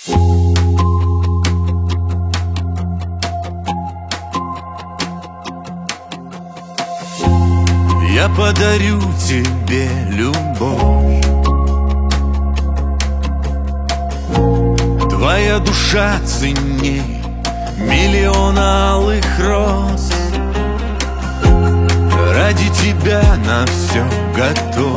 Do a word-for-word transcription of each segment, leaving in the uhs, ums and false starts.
Я подарю тебе любовь. Твоя душа ценней миллиона алых роз. Ради тебя на все готов.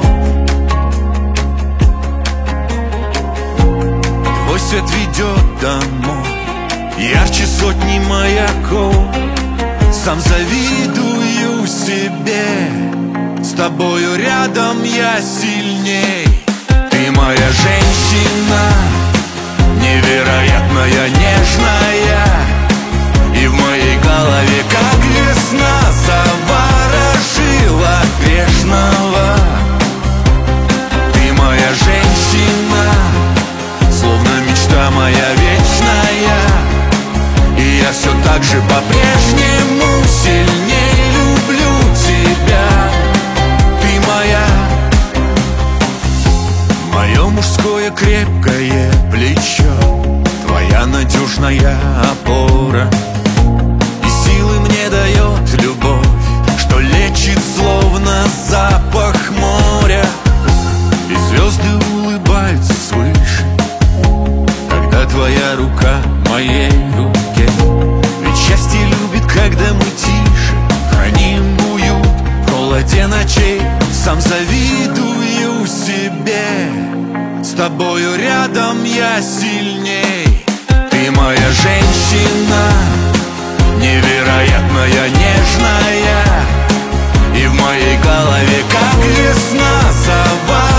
Твой свет ведет домой ярче сотни маяков. Сам завидую себе, с тобою рядом я сильней. Ты моя женщина, невероятная, нежная. И в моей голове, как весна, заворожила грешного. Ты моя женщина, словно мечта моя вечная. И я все так же по-прежнему сильнее люблю тебя. Ты моя. Мое мужское крепкое плечо, твоя надежная опора. И силы мне дает любовь, что лечит словно запах моря. И звезды улыбаются свыше, когда твоя рука в моей руке. Ведь счастье любит, когда мы тише храним уют в холоде ночей. Сам завидую себе, с тобою рядом я сильней. Ты моя женщина, невероятная, нежная. И в моей голове, как весна, сова